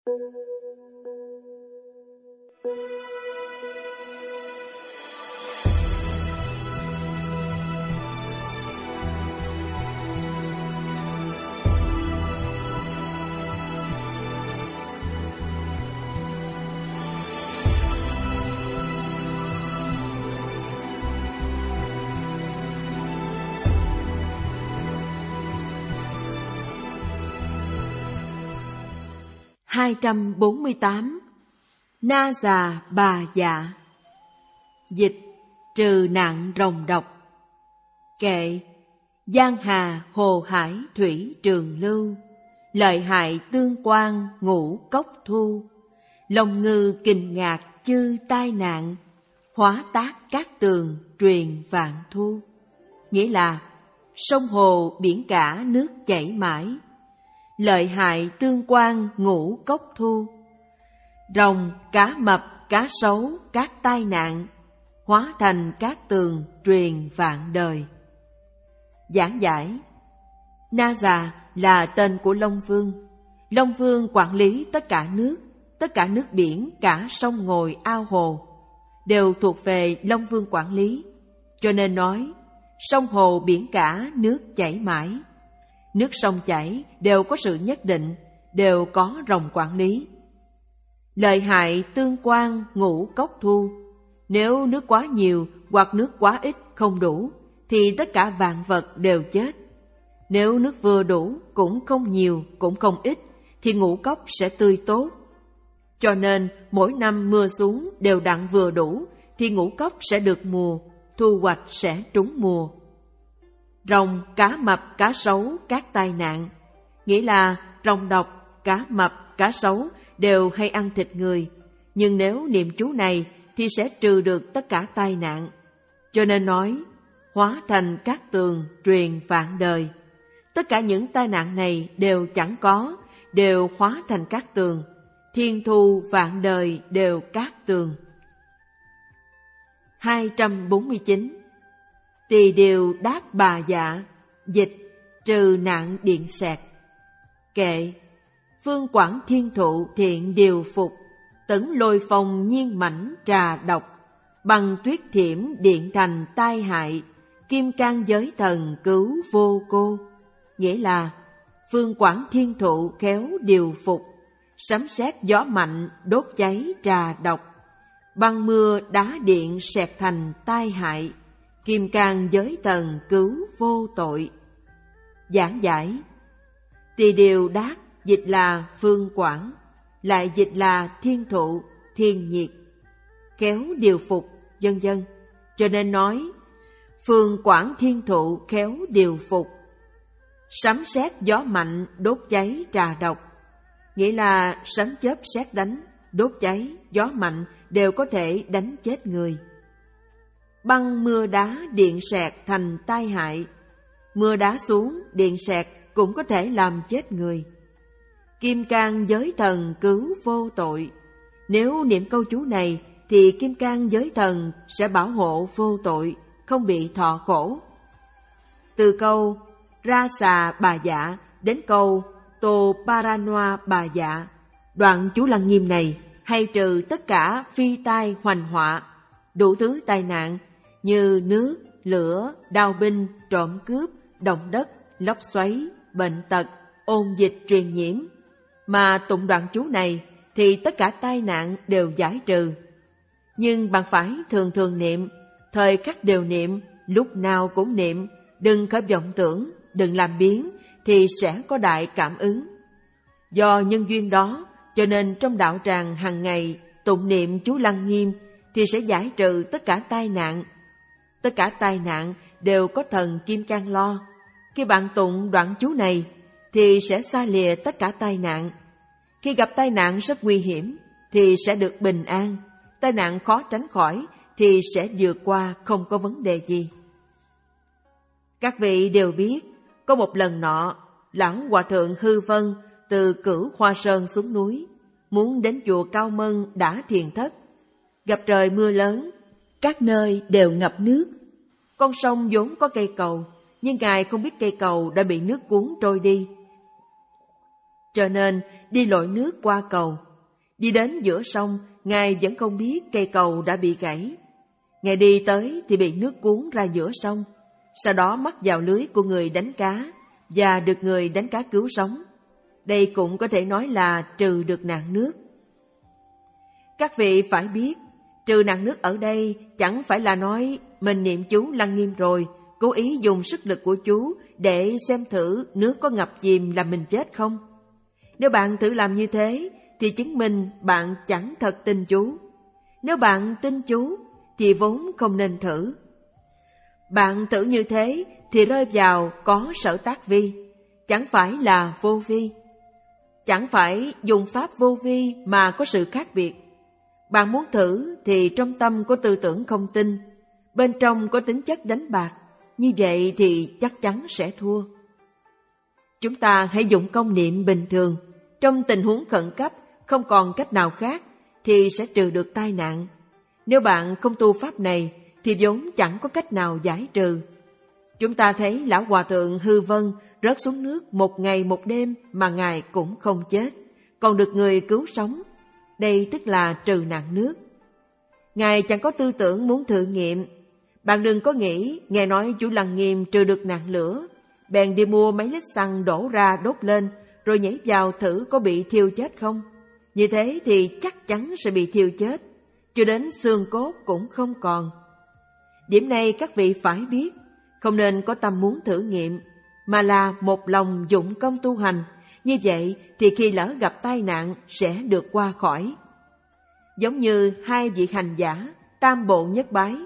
248. Na già bà dạ. Dịch: trừ nạn rồng độc. Kệ: giang hà hồ hải thủy trường lưu, lợi hại tương quan ngũ cốc thu, lòng ngư kình ngạc chư tai nạn, hóa tác cát tường truyền vạn thu. Nghĩa là sông hồ biển cả nước chảy mãi, lợi hại tương quan ngũ cốc thu, rồng cá mập cá sấu các tai nạn, hóa thành cát tường truyền vạn đời. Giảng giải: Na già là tên của Long Vương. Long Vương quản lý tất cả nước biển, cả sông ngòi ao hồ đều thuộc về Long Vương quản lý. Cho nên nói sông hồ biển cả nước chảy mãi. Nước sông chảy đều có sự nhất định, đều có rồng quản lý. Lợi hại tương quan ngũ cốc thu. Nếu nước quá nhiều hoặc nước quá ít không đủ thì tất cả vạn vật đều chết. Nếu nước vừa đủ, cũng không nhiều cũng không ít, thì ngũ cốc sẽ tươi tốt. Cho nên mỗi năm mưa xuống đều đặn vừa đủ thì ngũ cốc sẽ được mùa, thu hoạch sẽ trúng mùa. Rồng, cá mập, cá sấu các tai nạn. Nghĩa là rồng độc, cá mập, cá sấu đều hay ăn thịt người, nhưng nếu niệm chú này thì sẽ trừ được tất cả tai nạn. Cho nên nói hóa thành cát tường truyền vạn đời. Tất cả những tai nạn này đều chẳng có, đều hóa thành cát tường. Thiên thu vạn đời đều cát tường. 249. Tỳ điều đáp bà dạ. Dịch: trừ nạn điện sẹt. Kệ: phương quảng thiên thụ thiện điều phục, tấn lôi phong nhiên mãnh trà độc, bằng tuyết thiểm điện thành tai hại, kim cang giới thần cứu vô cô. Nghĩa là phương quảng thiên thụ khéo điều phục, sấm sét gió mạnh đốt cháy trà độc, băng mưa đá điện sẹt thành tai hại, kim cang giới thần cứu vô tội. Giảng giải: tỳ điều đát dịch là phương quảng, lại dịch là thiên thụ, thiên nhiệt, khéo điều phục, vân vân. Cho nên nói phương quảng thiên thụ khéo điều phục, sấm sét gió mạnh đốt cháy trà độc. Nghĩa là sấm chớp sét đánh, đốt cháy, gió mạnh đều có thể đánh chết người. Băng mưa đá điện sẹt thành tai hại. Mưa đá xuống, điện sẹt cũng có thể làm chết người. Kim cang giới thần cứu vô tội. Nếu niệm câu chú này thì kim cang giới thần sẽ bảo hộ vô tội, không bị thọ khổ. Từ câu ra xà bà dạ đến câu tô paranoa bà dạ, đoạn chú Lăng Nghiêm này hay trừ tất cả phi tai hoành họa, đủ thứ tai nạn như nước, lửa, đao binh, trộm cướp, động đất, lốc xoáy, bệnh tật, ôn dịch truyền nhiễm. Mà tụng đoạn chú này thì tất cả tai nạn đều giải trừ. Nhưng bạn phải thường thường niệm, thời khắc đều niệm, lúc nào cũng niệm, đừng có vọng tưởng, đừng làm biếng thì sẽ có đại cảm ứng. Do nhân duyên đó, cho nên trong đạo tràng hàng ngày tụng niệm chú Lăng Nghiêm thì sẽ giải trừ tất cả tai nạn. Tất cả tai nạn đều có thần Kim Cang lo. Khi bạn tụng đoạn chú này thì sẽ xa lìa tất cả tai nạn. Khi gặp tai nạn rất nguy hiểm thì sẽ được bình an. Tai nạn khó tránh khỏi thì sẽ vượt qua không có vấn đề gì. Các vị đều biết, có một lần nọ, lão hòa thượng Hư Vân từ Cửu Hoa Sơn xuống núi, muốn đến chùa Cao Mân đã thiền thất. Gặp trời mưa lớn, các nơi đều ngập nước. Con sông vốn có cây cầu, nhưng Ngài không biết cây cầu đã bị nước cuốn trôi đi. Cho nên đi lội nước qua cầu. Đi đến giữa sông, Ngài vẫn không biết cây cầu đã bị gãy. Ngài đi tới thì bị nước cuốn ra giữa sông, sau đó mắc vào lưới của người đánh cá và được người đánh cá cứu sống. Đây cũng có thể nói là trừ được nạn nước. Các vị phải biết, trừ nạn nước ở đây chẳng phải là nói mình niệm chú Lăng Nghiêm rồi, cố ý dùng sức lực của chú để xem thử nước có ngập chìm làm mình chết không. Nếu bạn thử làm như thế thì chứng minh bạn chẳng thật tin chú. Nếu bạn tin chú thì vốn không nên thử. Bạn thử như thế thì rơi vào có sở tác vi, chẳng phải là vô vi. Chẳng phải dùng pháp vô vi mà có sự khác biệt. Bạn muốn thử thì trong tâm có tư tưởng không tin, bên trong có tính chất đánh bạc, như vậy thì chắc chắn sẽ thua. Chúng ta hãy dụng công niệm bình thường, trong tình huống khẩn cấp không còn cách nào khác thì sẽ trừ được tai nạn. Nếu bạn không tu pháp này thì vốn chẳng có cách nào giải trừ. Chúng ta thấy Lão Hòa Thượng Hư Vân rớt xuống nước 1 ngày 1 đêm mà Ngài cũng không chết, còn được người cứu sống. Đây tức là trừ nạn nước. Ngài chẳng có tư tưởng muốn thử nghiệm. Bạn đừng có nghĩ nghe nói chú Lăng Nghiêm trừ được nạn lửa, bèn đi mua mấy lít xăng đổ ra đốt lên, rồi nhảy vào thử có bị thiêu chết không. Như thế thì chắc chắn sẽ bị thiêu chết, cho đến xương cốt cũng không còn. Điểm này các vị phải biết, không nên có tâm muốn thử nghiệm, mà là một lòng dụng công tu hành. Như vậy thì khi lỡ gặp tai nạn sẽ được qua khỏi. Giống như 2 vị hành giả Tam Bộ Nhất Bái,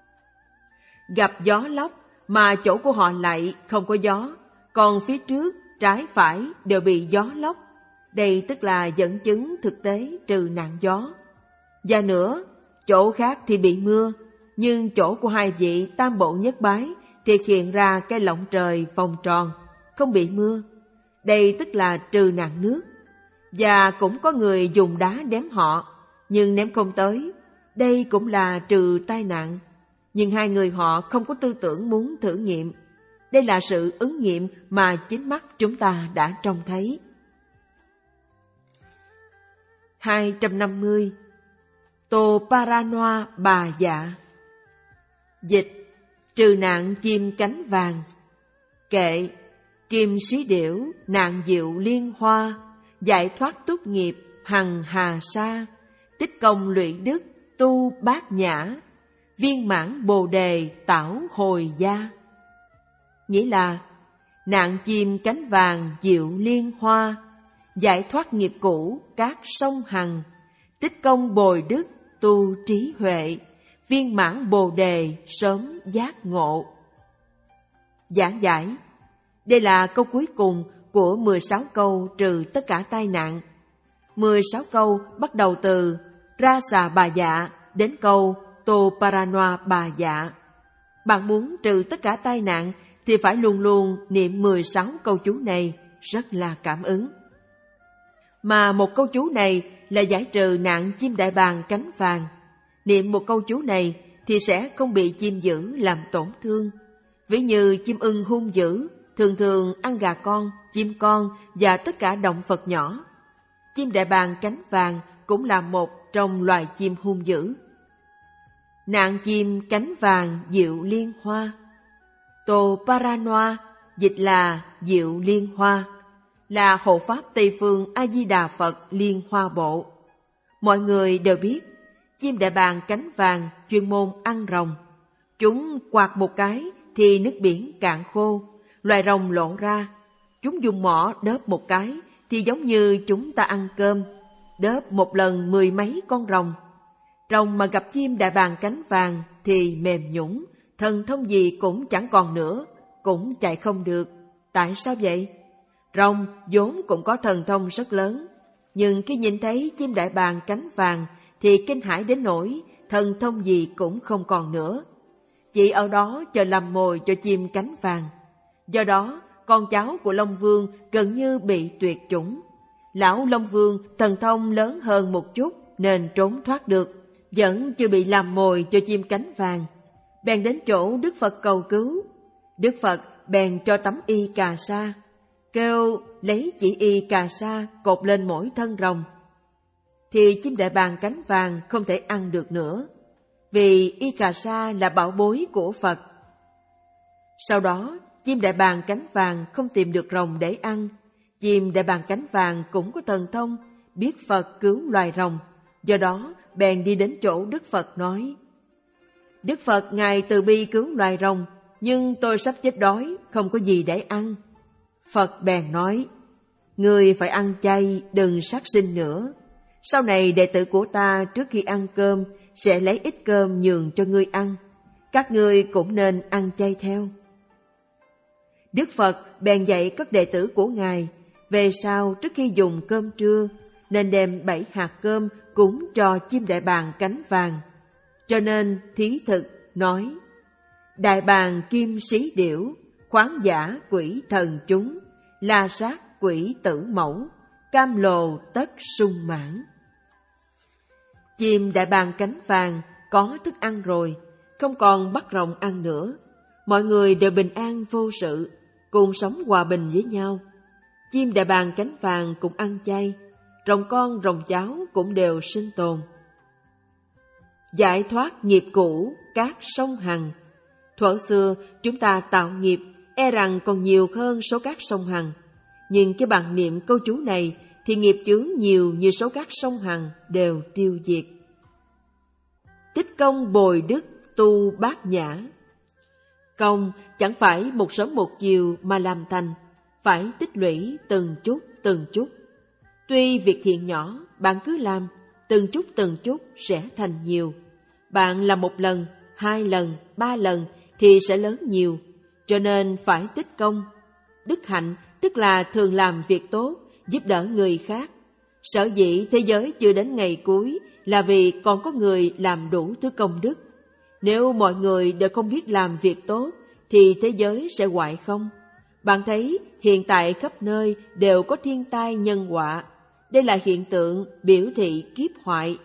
gặp gió lốc mà chỗ của họ lại không có gió, còn phía trước, trái phải đều bị gió lốc. Đây tức là dẫn chứng thực tế trừ nạn gió. Và nữa, chỗ khác thì bị mưa, nhưng chỗ của 2 vị Tam Bộ Nhất Bái thì hiện ra cái lọng trời vòng tròn, không bị mưa. Đây tức là trừ nạn nước. Và cũng có người dùng đá ném họ, nhưng ném không tới. Đây cũng là trừ tai nạn. Nhưng 2 người họ không có tư tưởng muốn thử nghiệm. Đây là sự ứng nghiệm mà chính mắt chúng ta đã trông thấy. 250. Tô Paranoa Bà Dạ. Dịch: trừ nạn chim cánh vàng. Kệ: kim sĩ điểu, nạn diệu liên hoa, giải thoát túc nghiệp, hằng hà sa, tích công lụy đức, tu bát nhã, viên mãn bồ đề, tảo hồi gia. Nghĩa là nạn chim cánh vàng diệu liên hoa, giải thoát nghiệp cũ các sông hằng, tích công bồi đức, tu trí huệ, viên mãn bồ đề, sớm giác ngộ. Giảng giải: đây là câu cuối cùng của 16 câu trừ tất cả tai nạn. 16 câu bắt đầu từ Ra Xà Bà Dạ đến câu Tô Paranoa Bà Dạ. Bạn muốn trừ tất cả tai nạn thì phải luôn luôn niệm 16 câu chú này, rất là cảm ứng. Mà một câu chú này là giải trừ nạn chim đại bàng cánh vàng. Niệm một câu chú này thì sẽ không bị chim dữ làm tổn thương. Ví như chim ưng hung dữ thường thường ăn gà con, chim con và tất cả động vật nhỏ. Chim đại bàng cánh vàng cũng là một trong loài chim hung dữ. Nạn chim cánh vàng diệu liên hoa. Tô Paranoa dịch là diệu liên hoa, là hộ pháp Tây phương A Di Đà Phật Liên Hoa Bộ. Mọi người đều biết, chim đại bàng cánh vàng chuyên môn ăn rồng. Chúng quạt một cái thì nước biển cạn khô, loài rồng lộ ra. Chúng dùng mỏ đớp một cái thì giống như chúng ta ăn cơm, đớp một lần 10 mấy con rồng. Rồng mà gặp chim đại bàng cánh vàng thì mềm nhũn, thần thông gì cũng chẳng còn nữa, cũng chạy không được. Tại sao vậy? Rồng vốn cũng có thần thông rất lớn, nhưng khi nhìn thấy chim đại bàng cánh vàng thì kinh hãi đến nỗi thần thông gì cũng không còn nữa. Chỉ ở đó chờ làm mồi cho chim cánh vàng. Do đó, con cháu của Long Vương gần như bị tuyệt chủng. Lão Long Vương thần thông lớn hơn một chút nên trốn thoát được, vẫn chưa bị làm mồi cho chim cánh vàng. Bèn đến chỗ Đức Phật cầu cứu. Đức Phật bèn cho tấm y cà sa, kêu lấy chỉ y cà sa cột lên mỗi thân rồng, thì chim đại bàng cánh vàng không thể ăn được nữa, vì y cà sa là bảo bối của Phật. Sau đó, chim đại bàng cánh vàng không tìm được rồng để ăn. Chim đại bàng cánh vàng cũng có thần thông, biết Phật cứu loài rồng, do đó bèn đi đến chỗ Đức Phật nói: Đức Phật Ngài từ bi cứu loài rồng, nhưng tôi sắp chết đói, không có gì để ăn. Phật bèn nói: Ngươi phải ăn chay, đừng sát sinh nữa. Sau này đệ tử của ta trước khi ăn cơm sẽ lấy ít cơm nhường cho ngươi ăn. Các ngươi cũng nên ăn chay theo. Đức Phật bèn dạy các đệ tử của Ngài, về sau trước khi dùng cơm trưa nên đem 7 hạt cơm cúng cho chim đại bàng cánh vàng. Cho nên thí thực nói: Đại bàng kim sĩ điểu, khoáng giả quỷ thần chúng, la sát quỷ tử mẫu, cam lồ tất sung mãn. Chim đại bàng cánh vàng có thức ăn rồi, không còn bắt rồng ăn nữa. Mọi người đều bình an vô sự, cùng sống hòa bình với nhau. Chim đại bàng cánh vàng cũng ăn chay, rồng con rồng cháu cũng đều sinh tồn. Giải thoát nghiệp cũ các sông Hằng. Thuở xưa chúng ta tạo nghiệp e rằng còn nhiều hơn số các sông Hằng, nhưng cái bằng niệm câu chú này thì nghiệp chướng nhiều như số các sông Hằng đều tiêu diệt. Tích công bồi đức tu bát nhã. Công chẳng phải một sớm một chiều mà làm thành, phải tích lũy từng chút. Tuy việc thiện nhỏ, bạn cứ làm, từng chút sẽ thành nhiều. Bạn làm 1 lần, 2 lần, 3 lần thì sẽ lớn nhiều, cho nên phải tích công. Đức hạnh tức là thường làm việc tốt, giúp đỡ người khác. Sở dĩ thế giới chưa đến ngày cuối là vì còn có người làm đủ thứ công đức. Nếu mọi người đều không biết làm việc tốt thì thế giới sẽ hoại không. Bạn thấy hiện tại khắp nơi đều có thiên tai nhân họa. Đây là hiện tượng biểu thị kiếp hoại.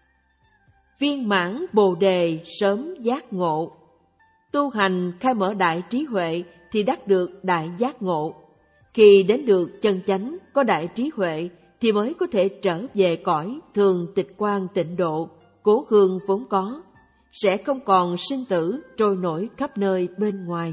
Viên mãn Bồ đề sớm giác ngộ. Tu hành khai mở đại trí huệ thì đắc được đại giác ngộ. Khi đến được chân chánh có đại trí huệ thì mới có thể trở về cõi thường tịch quan tịnh độ, cố hương vốn có, sẽ không còn sinh tử trôi nổi khắp nơi bên ngoài.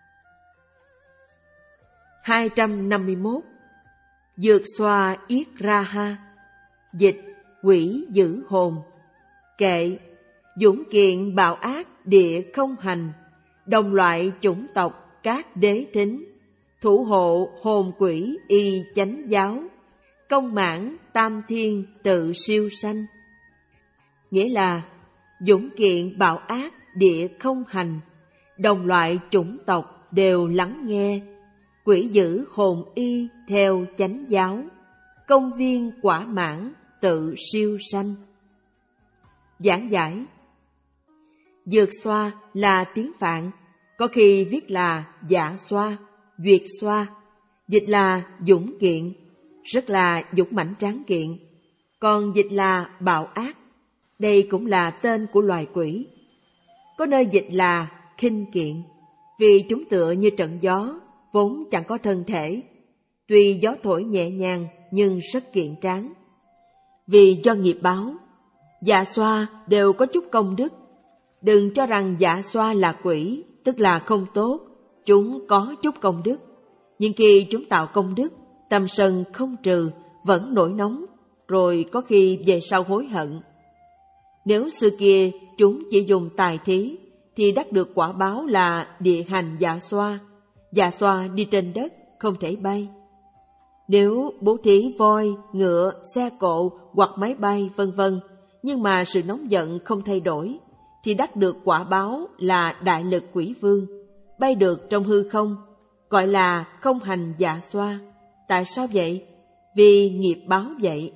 251. Dược xoa yết ra ha. Dịch: quỷ giữ hồn. Kệ: dũng kiện bạo ác địa không hành, đồng loại chủng tộc các đế thính, thủ hộ hồn quỷ y chánh giáo, công mãn tam thiên tự siêu sanh. Nghĩa là dũng kiện bạo ác địa không hành, đồng loại chủng tộc đều lắng nghe, quỷ giữ hồn y theo chánh giáo, công viên quả mãn tự siêu sanh. Giảng giải: dược xoa là tiếng Phạn, có khi viết là dạ xoa, duyệt xoa, dịch là dũng kiện, rất là dũng mãnh tráng kiện, còn dịch là bạo ác. Đây cũng là tên của loài quỷ. Có nơi dịch là khinh kiện, vì chúng tựa như trận gió, vốn chẳng có thân thể. Tuy gió thổi nhẹ nhàng nhưng rất kiện tráng. Vì do nghiệp báo, dạ xoa đều có chút công đức. Đừng cho rằng dạ xoa là quỷ, tức là không tốt. Chúng có chút công đức, nhưng khi chúng tạo công đức, tâm sân không trừ, vẫn nổi nóng, rồi có khi về sau hối hận. Nếu xưa kia chúng chỉ dùng tài thí, thì đắc được quả báo là địa hành dạ xoa. Dạ xoa đi trên đất, không thể bay. Nếu bố thí voi, ngựa, xe cộ hoặc máy bay vân vân, nhưng mà sự nóng giận không thay đổi, thì đắc được quả báo là đại lực quỷ vương, bay được trong hư không, gọi là không hành dạ xoa. Tại sao vậy? Vì nghiệp báo vậy.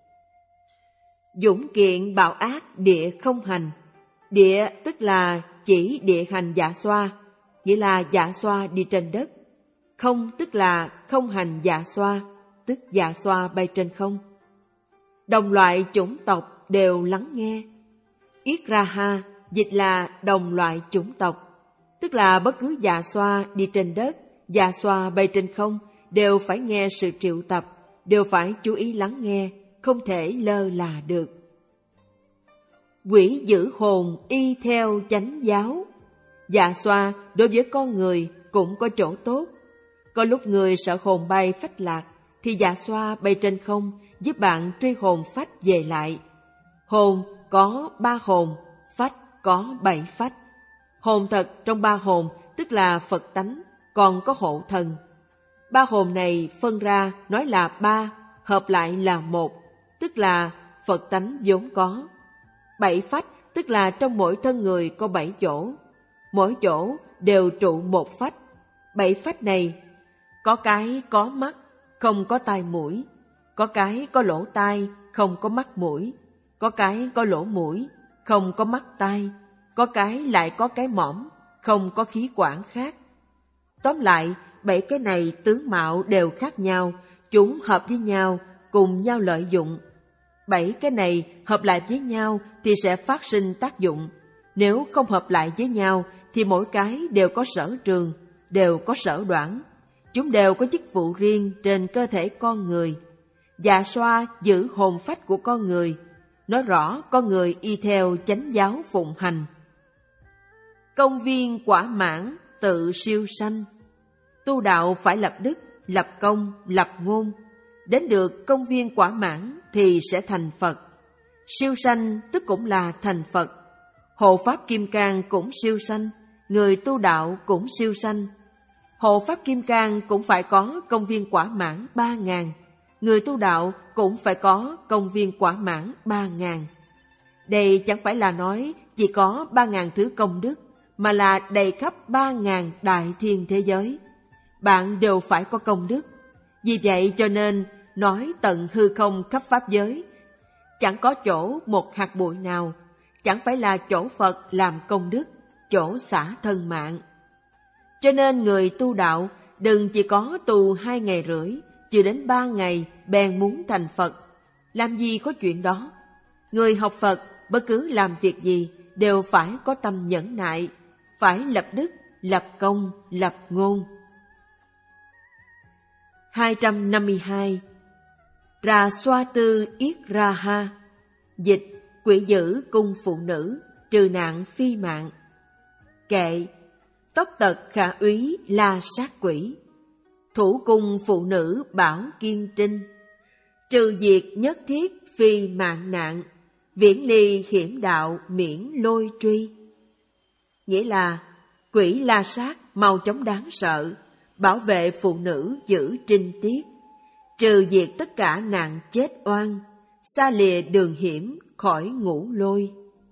Dũng kiện bạo ác địa không hành. Địa tức là chỉ địa hành dạ xoa, nghĩa là dạ xoa đi trên đất. Không tức là không hành dạ xoa, tức dạ xoa bay trên không. Đồng loại chủng tộc đều lắng nghe. Yết ra ha dịch là đồng loại chủng tộc, tức là bất cứ dạ xoa đi trên đất, dạ xoa bay trên không đều phải nghe sự triệu tập, đều phải chú ý lắng nghe, không thể lơ là được. Quỷ giữ hồn y theo chánh giáo. Dạ xoa đối với con người cũng có chỗ tốt. Có lúc người sợ hồn bay phách lạc, thì dạ xoa bay trên không giúp bạn truy hồn phách về lại. Hồn có 3 hồn, phách có 7 phách. Hồn thật trong 3 hồn tức là Phật tánh, còn có hộ thần. 3 hồn này phân ra nói là 3, hợp lại là 1, tức là Phật tánh vốn có. 7 phách tức là trong mỗi thân người có 7 chỗ, mỗi chỗ đều trụ 1 phách. 7 phách này, có cái có mắt, không có tai mũi, có cái có lỗ tai, không có mắt mũi, có cái có lỗ mũi, không có mắt tai, có cái lại có cái mõm, không có khí quản khác. Tóm lại, 7 cái này tướng mạo đều khác nhau, chúng hợp với nhau, cùng nhau lợi dụng. 7 cái này hợp lại với nhau thì sẽ phát sinh tác dụng. Nếu không hợp lại với nhau thì mỗi cái đều có sở trường, đều có sở đoản. Chúng đều có chức vụ riêng trên cơ thể con người. Dạ xoa giữ hồn phách của con người, nói rõ con người y theo chánh giáo phụng hành. Công viên quả mãn tự siêu sanh. Tu đạo phải lập đức, lập công, lập ngôn. Đến được công viên quả mãn thì sẽ thành Phật. Siêu sanh tức cũng là thành Phật. Hộ pháp kim cang cũng siêu sanh, người tu đạo cũng siêu sanh. Hộ pháp kim cang cũng phải có công viên quả mãn 3.000, người tu đạo cũng phải có công viên quả mãn 3.000. Đây chẳng phải là nói chỉ có 3.000 thứ công đức, mà là đầy khắp 3.000 đại thiên thế giới. Bạn đều phải có công đức. Vì vậy cho nên nói tận hư không khắp pháp giới, chẳng có chỗ một hạt bụi nào, chẳng phải là chỗ Phật làm công đức, chỗ xả thân mạng. Cho nên người tu đạo đừng chỉ có tu 2 ngày rưỡi, chưa đến 3 ngày bèn muốn thành Phật. Làm gì có chuyện đó. Người học Phật bất cứ làm việc gì đều phải có tâm nhẫn nại, phải lập đức, lập công, lập ngôn. 252. Ra xoa tư yết ra ha. Dịch: quỷ dữ cung phụ nữ, trừ nạn phi mạng. Kệ: tóc tật khả úy la sát quỷ, thủ cung phụ nữ bảo kiên trinh, trừ diệt nhất thiết phi mạng nạn, viễn ly hiểm đạo miễn lôi truy. Nghĩa là quỷ la sát mau chóng đáng sợ, bảo vệ phụ nữ giữ trinh tiết, trừ diệt tất cả nạn chết oan, xa lìa đường hiểm khỏi ngũ lôi.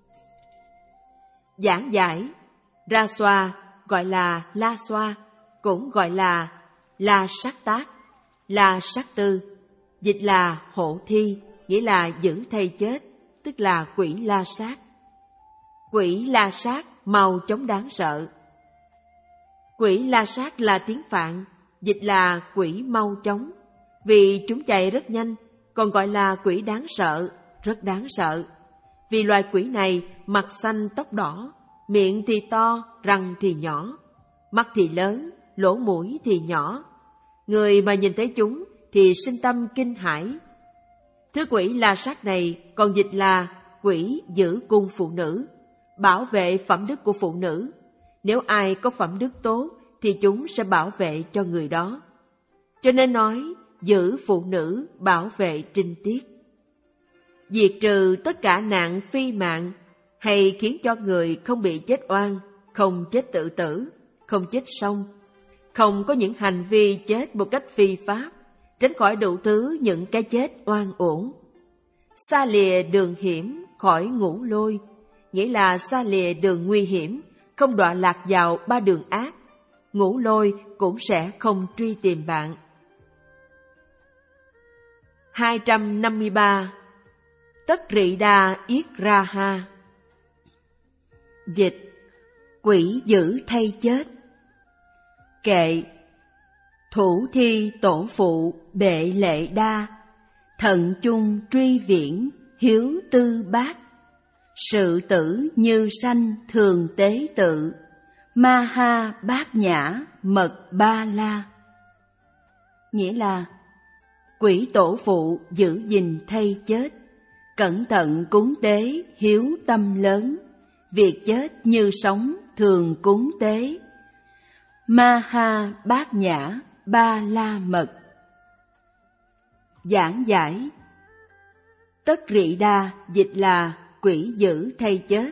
Giảng giải: ra xoa gọi là la xoa, cũng gọi là la sát tác, la sát tư. Dịch là hộ thi, nghĩa là giữ thay chết, tức là quỷ la sát. Quỷ la sát mau chóng đáng sợ. Quỷ la sát là tiếng Phạn, dịch là quỷ mau chóng, vì chúng chạy rất nhanh, còn gọi là quỷ đáng sợ, rất đáng sợ. Vì loài quỷ này mặt xanh tóc đỏ, miệng thì to, răng thì nhỏ, mắt thì lớn, lỗ mũi thì nhỏ. Người mà nhìn thấy chúng thì sinh tâm kinh hãi. Thứ quỷ la sát này còn dịch là quỷ giữ cung phụ nữ, bảo vệ phẩm đức của phụ nữ. Nếu ai có phẩm đức tốt thì chúng sẽ bảo vệ cho người đó. Cho nên nói giữ phụ nữ, bảo vệ trinh tiết. Diệt trừ tất cả nạn phi mạng, hay khiến cho người không bị chết oan, không chết tự tử, không chết xong, không có những hành vi chết một cách phi pháp, tránh khỏi đủ thứ những cái chết oan uổng. Xa lìa đường hiểm khỏi ngũ lôi, nghĩa là xa lìa đường nguy hiểm, không đọa lạc vào 3 đường ác, ngũ lôi cũng sẽ không truy tìm bạn. 253. Tất rị đa yết ra ha. Dịch: quỷ dữ thay chết. Kệ: thủ thi tổ phụ bệ lệ đa, thận chung truy viễn hiếu tư bát, sự tử như sanh thường tế tự, ma ha bát nhã mật ba la. nghĩa là quỷ tổ phụ giữ gìn thay chết, cẩn thận cúng tế hiếu tâm lớn, việc chết như sống thường cúng tế. Ma ha bát nhã ba la mật. Giảng giải. Tất rị đa dịch là quỷ giữ thay chết.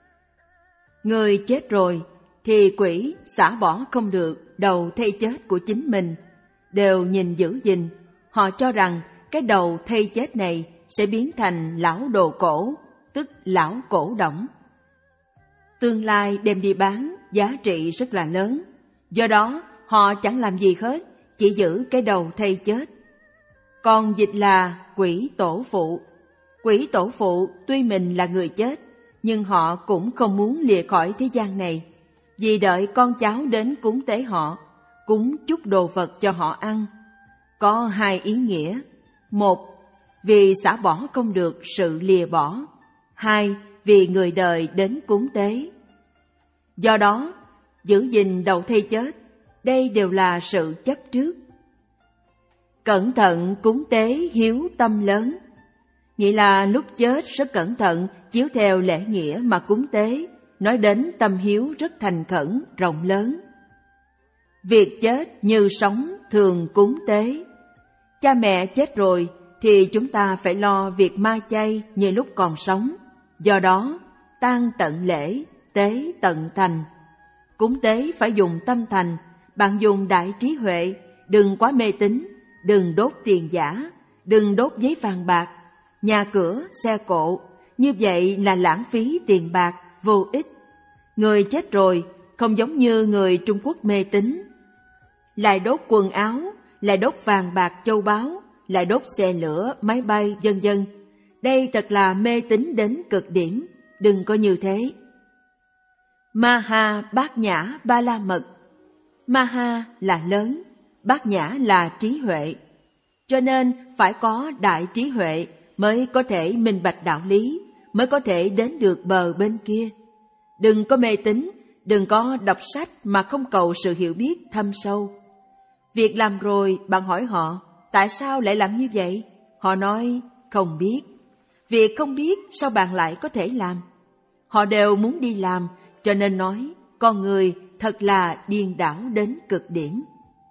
Người chết rồi thì quỷ xả bỏ không được đầu thay chết của chính mình, đều nhìn giữ gìn. Họ cho rằng cái đầu thay chết này sẽ biến thành lão đồ cổ, tức lão cổ đổng. Tương lai đem đi bán, giá trị rất là lớn. Do đó họ chẳng làm gì hết, chỉ giữ cái đầu thay chết. Còn dịch là quỷ tổ phụ. Quỷ tổ phụ tuy mình là người chết, nhưng họ cũng không muốn lìa khỏi thế gian này, vì đợi con cháu đến cúng tế họ, cúng chút đồ vật cho họ ăn. Có hai ý nghĩa. Một, vì xả bỏ không được sự lìa bỏ. Hai, vì người đời đến cúng tế. Do đó, giữ gìn đầu thay chết, đây đều là sự chấp trước. Cẩn thận cúng tế hiếu tâm lớn, nghĩa là lúc chết rất cẩn thận, chiếu theo lễ nghĩa mà cúng tế, nói đến tâm hiếu rất thành khẩn, rộng lớn. Việc chết như sống thường cúng tế. Cha mẹ chết rồi thì chúng ta phải lo việc ma chay như lúc còn sống. Do đó, tang tận lễ, tế tận thành. Cúng tế phải dùng tâm thành, bạn dùng đại trí huệ, đừng quá mê tín, đừng đốt tiền giả, đừng đốt giấy vàng bạc, nhà cửa, xe cộ. Như vậy là lãng phí tiền bạc, vô ích. Người chết rồi không giống như người Trung Quốc mê tín, lại đốt quần áo, lại đốt vàng bạc châu báu, lại đốt xe lửa, máy bay, vân vân. Đây thật là mê tín đến cực điểm, đừng có như thế. Ma ha bát nhã ba la mật. Ma ha là lớn, bát nhã là trí huệ. Cho nên phải có đại trí huệ mới có thể minh bạch đạo lý, mới có thể đến được bờ bên kia. Đừng có mê tín, đừng có đọc sách mà không cầu sự hiểu biết thâm sâu. Việc làm rồi bạn hỏi họ, tại sao lại làm như vậy? Họ nói, không biết. Việc không biết sao bạn lại có thể làm? Họ đều muốn đi làm, cho nên nói, con người thật là điên đảo đến cực điểm.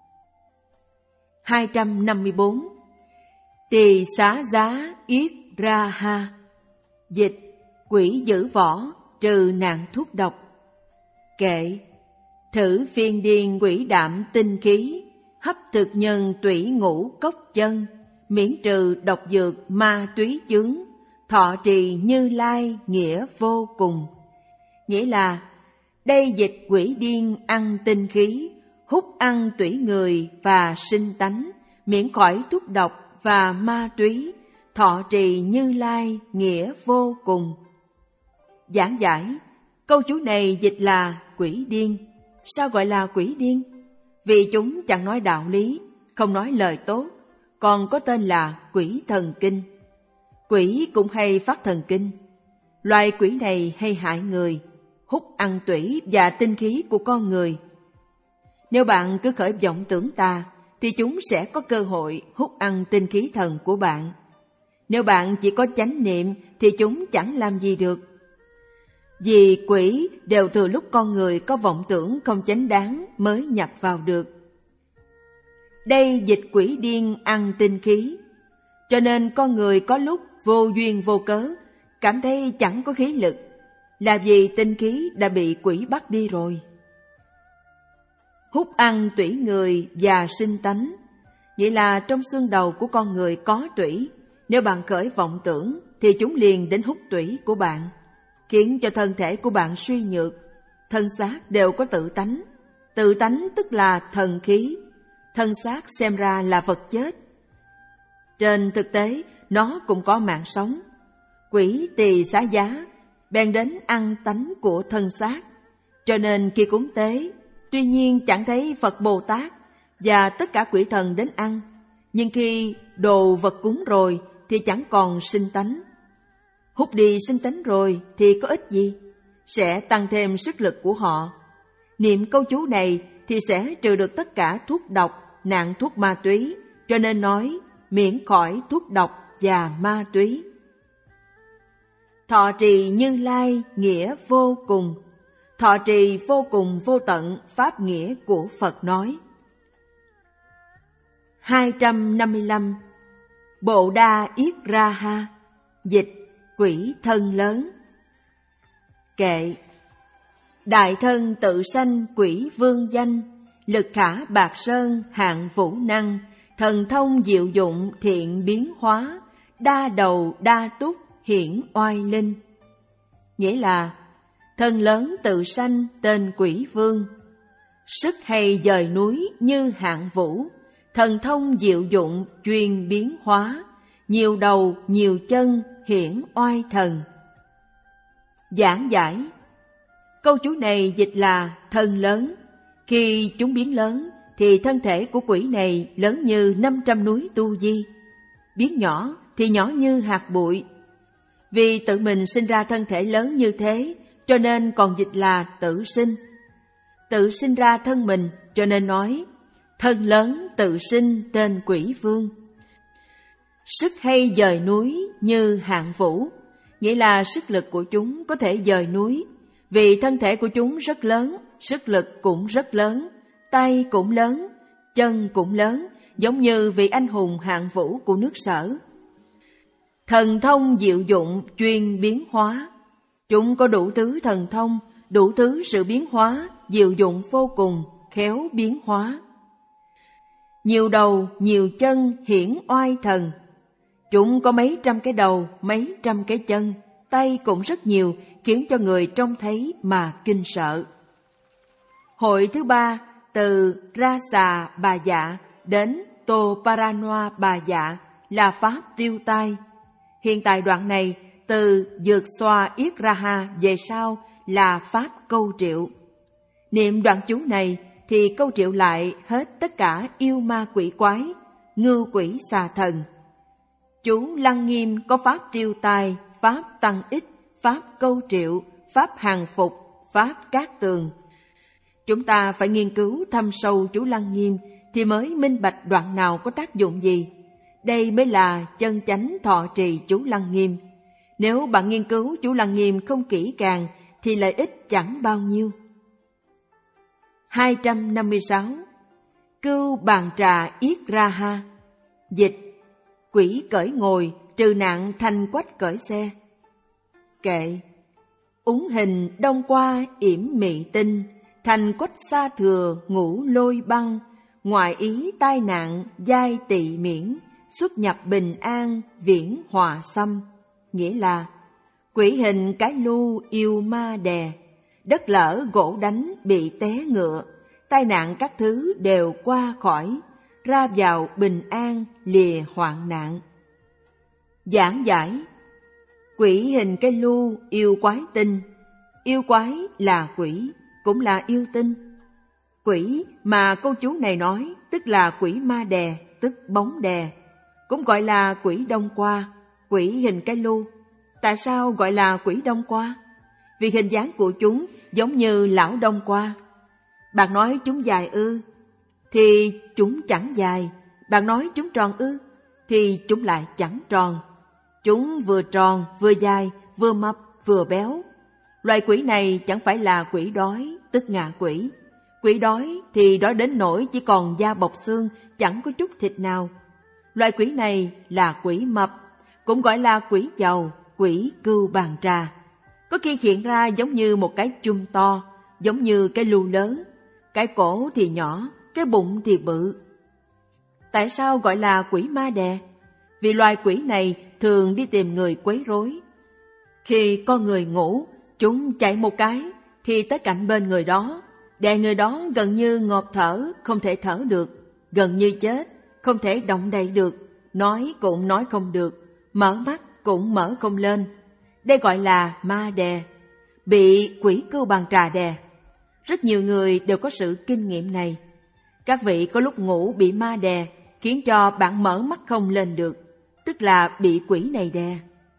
254. Tỳ xá giá yết ra ha. Dịch, quỷ giữ võ, trừ nạn thuốc độc. Kệ, thử phiên điên quỷ đạm tinh khí, hấp thực nhân tủy ngũ cốc chân, miễn trừ độc dược ma túy chướng, thọ trì Như Lai nghĩa vô cùng. Nghĩa là, đây dịch quỷ điên ăn tinh khí, hút ăn tủy người và sinh tánh, miễn khỏi thuốc độc và ma túy, thọ trì Như Lai nghĩa vô cùng. Giảng giải, câu chú này dịch là quỷ điên. Sao gọi là quỷ điên? Vì chúng chẳng nói đạo lý, không nói lời tốt, còn có tên là quỷ thần kinh. Quỷ cũng hay phát thần kinh. Loài quỷ này hay hại người, hút ăn tủy và tinh khí của con người. Nếu bạn cứ khởi vọng tưởng tà, thì chúng sẽ có cơ hội hút ăn tinh khí thần của bạn. Nếu bạn chỉ có chánh niệm, thì chúng chẳng làm gì được. Vì quỷ đều từ lúc con người có vọng tưởng không chánh đáng mới nhập vào được. Đây dịch quỷ điên ăn tinh khí. Cho nên con người có lúc vô duyên vô cớ, cảm thấy chẳng có khí lực, là vì tinh khí đã bị quỷ bắt đi rồi. Hút ăn tủy người và sinh tánh, nghĩa là trong xương đầu của con người có tủy. Nếu bạn khởi vọng tưởng, thì chúng liền đến hút tủy của bạn, khiến cho thân thể của bạn suy nhược. Thân xác đều có tự tánh. Tự tánh tức là thần khí. Thân xác xem ra là vật chết. Trên thực tế, nó cũng có mạng sống. Quỷ tỳ xá giá bèn đến ăn tánh của thân xác. Cho nên khi cúng tế, tuy nhiên chẳng thấy Phật Bồ Tát và tất cả quỷ thần đến ăn, nhưng khi đồ vật cúng rồi thì chẳng còn sinh tánh. Hút đi sinh tánh rồi thì có ích gì? Sẽ tăng thêm sức lực của họ. Niệm câu chú này thì sẽ trừ được tất cả thuốc độc, nạn thuốc ma túy, cho nên nói miễn khỏi thuốc độc và ma túy. Thọ trì Như Lai nghĩa vô cùng. Thọ trì vô cùng vô tận pháp nghĩa của Phật nói. 255. Bộ Đa Yết Ra Ha. Dịch: quỷ thân lớn. Kệ: đại thân tự sanh quỷ vương danh, lực khả bạc sơn hạng vũ năng, thần thông diệu dụng thiện biến hóa, đa đầu đa túc hiển oai linh. Nghĩa là thân lớn tự sanh tên quỷ vương, sức hay dời núi như hạng vũ, thần thông diệu dụng chuyên biến hóa, nhiều đầu nhiều chân hiển oai thần. Giảng giải. Câu chú này dịch là thân lớn. Khi chúng biến lớn thì thân thể của quỷ này lớn như 500 núi Tu Di, biến nhỏ thì nhỏ như hạt bụi. Vì tự mình sinh ra thân thể lớn như thế, cho nên còn dịch là tự sinh. Tự sinh ra thân mình, cho nên nói thân lớn tự sinh tên quỷ vương. Sức hay dời núi như hạng vũ, nghĩa là sức lực của chúng có thể dời núi. Vì thân thể của chúng rất lớn, sức lực cũng rất lớn, tay cũng lớn, chân cũng lớn, giống như vị anh hùng hạng vũ của nước Sở. Thần thông diệu dụng chuyên biến hóa. Chúng có đủ thứ thần thông, đủ thứ sự biến hóa, diệu dụng vô cùng, khéo biến hóa. Nhiều đầu, nhiều chân hiển oai thần. Chúng có mấy trăm cái đầu, mấy trăm cái chân, tay cũng rất nhiều, khiến cho người trông thấy mà kinh sợ. Hội thứ 3 từ Rasa Bà Dạ đến Tô Paranoa Bà Dạ là pháp tiêu tai. Hiện tại đoạn này từ Dược Xoa Yết Ra Ha về sau là pháp câu triệu. Niệm đoạn chú này thì câu triệu lại hết tất cả yêu ma quỷ quái, ngưu quỷ xà thần. Chú Lăng Nghiêm có pháp tiêu tai, pháp tăng ích, pháp câu triệu, pháp hàng phục, pháp cát tường. Chúng ta phải nghiên cứu thâm sâu chú Lăng Nghiêm thì mới minh bạch đoạn nào có tác dụng gì. Đây mới là chân chánh thọ trì chú Lăng Nghiêm. Nếu bạn nghiên cứu chú Lăng Nghiêm không kỹ càng thì lợi ích chẳng bao nhiêu. 256. Cưu Bàn Trà Yết Ra Ha. Dịch: quỷ cởi ngồi trừ nạn thành quách cởi xe. Kệ: úng hình đông qua yểm mị tinh, thành quách xa thừa ngũ lôi băng, ngoại ý tai nạn giai tị miễn, xuất nhập bình an viễn hòa xâm. Nghĩa là quỷ hình cái lu yêu ma đè, đất lở gỗ đánh bị té ngựa, tai nạn các thứ đều qua khỏi, ra vào bình an lìa hoạn nạn. Giảng giải. Quỷ hình cây lu yêu quái tinh. Yêu quái là quỷ, cũng là yêu tinh. Quỷ mà câu chú này nói tức là quỷ ma đè, tức bóng đè, cũng gọi là quỷ đông qua, quỷ hình cây lu. Tại sao gọi là quỷ đông qua? Vì hình dáng của chúng giống như lão đông qua. Bạn nói chúng dài ư, thì chúng chẳng dài. Bạn nói chúng tròn ư, thì chúng lại chẳng tròn. Chúng vừa tròn, vừa dài, vừa mập, vừa béo. Loài quỷ này chẳng phải là quỷ đói, tức ngạ quỷ. Quỷ đói thì đói đến nỗi chỉ còn da bọc xương, chẳng có chút thịt nào. Loài quỷ này là quỷ mập, cũng gọi là quỷ giàu, quỷ Cưu Bàn Trà. Có khi hiện ra giống như một cái chum to, giống như cái lu lớn. Cái cổ thì nhỏ, cái bụng thì bự. Tại sao gọi là quỷ ma đè? Vì loài quỷ này thường đi tìm người quấy rối. Khi con người ngủ, chúng chạy một cái thì tới cạnh bên người đó, đè người đó gần như ngộp thở, không thể thở được, gần như chết, không thể động đậy được, nói cũng nói không được, mở mắt cũng mở không lên. Đây gọi là ma đè, bị quỷ Cưu Bàn Trà đè. Rất nhiều người đều có sự kinh nghiệm này. Các vị có lúc ngủ bị ma đè, khiến cho bạn mở mắt không lên được, tức là bị quỷ này đè.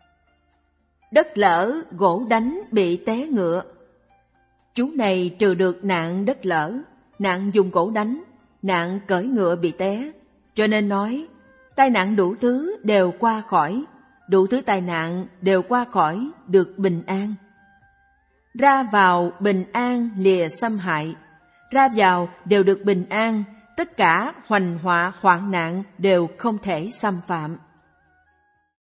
Đất lở, gỗ đánh bị té ngựa. Chú này trừ được nạn đất lở, nạn dùng gỗ đánh. nạn cưỡi ngựa bị té, cho nên nói tai nạn đủ thứ đều qua khỏi, đủ thứ tai nạn đều qua khỏi, được bình an. Ra vào bình an lìa xâm hại, ra vào đều được bình an, tất cả hoành họa hoạn nạn đều không thể xâm phạm.